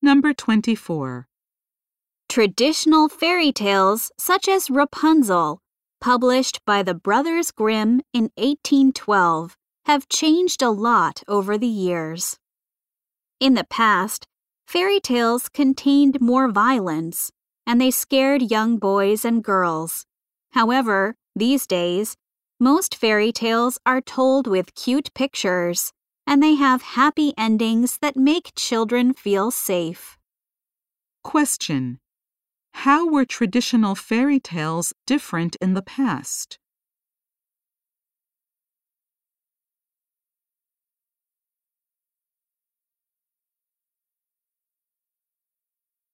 Number 24. Traditional fairy tales such as Rapunzel, published by the Brothers Grimm in 1812, have changed a lot over the years. In the past, fairy tales contained more violence, and they scared young boys and girls. However, these days, most fairy tales are told with cute pictures, and they have happy endings that make children feel safe. Question: how were traditional fairy tales different in the past?